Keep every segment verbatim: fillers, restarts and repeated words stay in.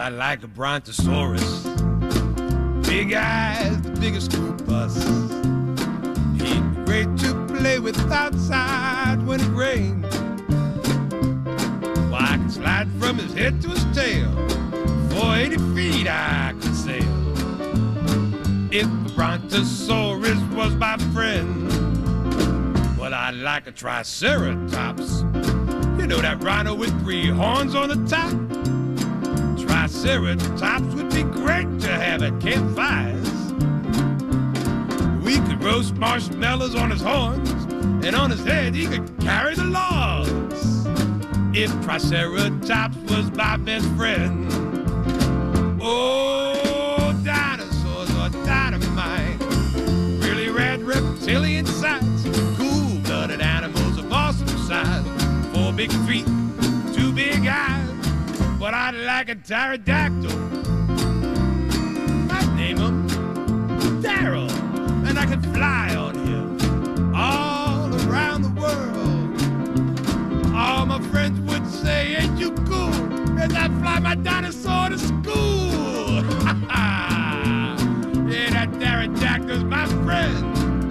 I like a brontosaurus. Big eyes, the biggest school bus. He'd be great to play with outside when it rained. Well, I could slide from his head to his tail. For eighty feet I could sail. If the brontosaurus was my friend, well, I'd like a triceratops. You know that rhino with three horns on the top? Triceratops would be great to have at campfires. We could roast marshmallows on his horns, and on his head he could carry the logs. If Triceratops was my best friend. Oh, dinosaurs are dynamite. Really rad reptilian sights. Cool-blooded animals of awesome size. Four big feet, two big eyes. But I'd like a pterodactyl. I'd name him Daryl. And I could fly on him all around the world. All my friends would say, ain't you cool? As I fly my dinosaur to school. Yeah, that pterodactyl's my friend.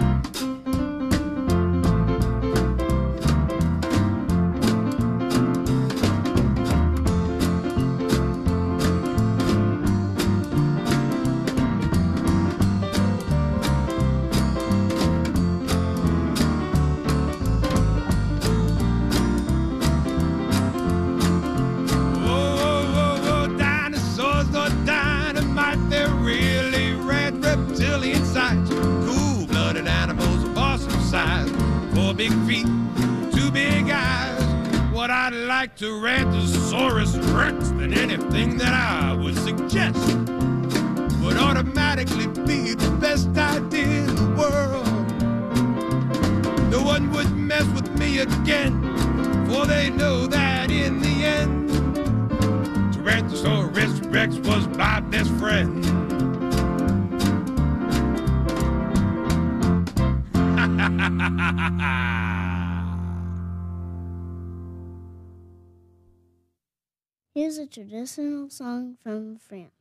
Big feet, two big eyes. What I'd like to Tyrannosaurus Rex than anything that I would suggest would automatically be the best idea in the world. No one would mess with me again, for they know that in the end Tyrannosaurus Rex was my best friend. Here's a traditional song from France.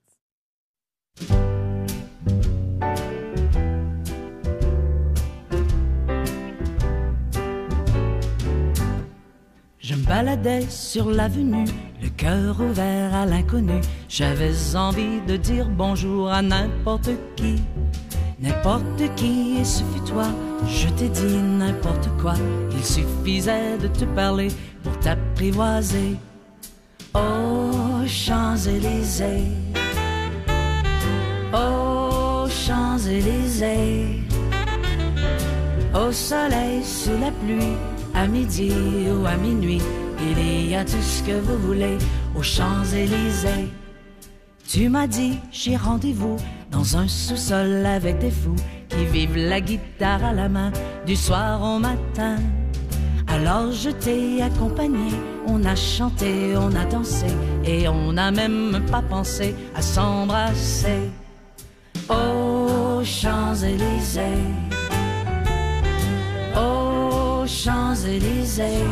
Je me baladais sur l'avenue, le cœur ouvert à l'inconnu. J'avais envie de dire bonjour à n'importe qui. N'importe qui, et ce fut toi. Je t'ai dit n'importe quoi. Il suffisait de te parler pour t'apprivoiser. Oh, Champs-Élysées, oh, Champs-Élysées, au soleil, sous la pluie, à midi ou à minuit, il y a tout ce que vous voulez aux Champs-Élysées. Tu m'as dit, j'ai rendez-vous dans un sous-sol avec des fous qui vivent la guitare à la main du soir au matin. Alors je t'ai accompagné, on a chanté, on a dansé et on n'a même pas pensé à s'embrasser. Oh, Champs-Élysées, oh, Champs-Élysées,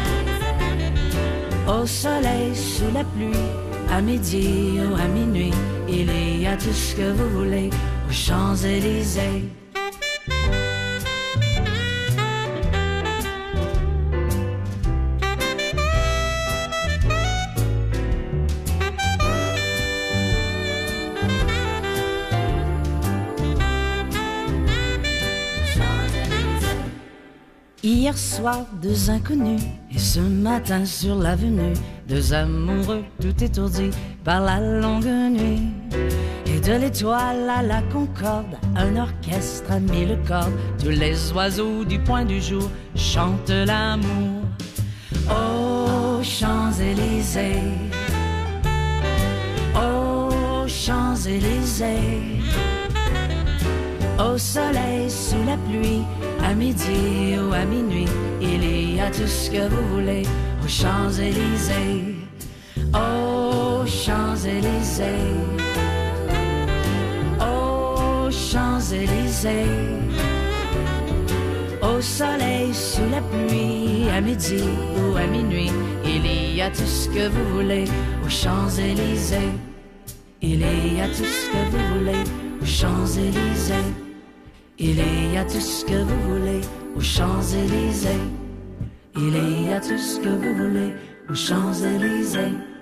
au soleil, sous la pluie, à midi ou à minuit, il y a tout ce que vous voulez aux Champs-Élysées. Hier soir, deux inconnus, et ce matin sur l'avenue, deux amoureux tout étourdis par la longue nuit. Et de l'étoile à la concorde, un orchestre a mis le cordes. Tous les oiseaux du point du jour chantent l'amour. Oh, Champs-Élysées, oh, Champs-Élysées, au soleil, sous la pluie, à midi ou à minuit, il y a tout ce que vous voulez aux Champs-Élysées. Oh, Champs-Élysées, oh, Champs-Élysées, au soleil, sous la pluie, à midi ou à minuit, il y a tout ce que vous voulez aux Champs-Élysées. y a tout ce que vous voulez aux Champs-Élysées. Il y a tout ce que vous voulez aux Champs-Élysées. Il y a tout ce que vous voulez aux Champs-Élysées.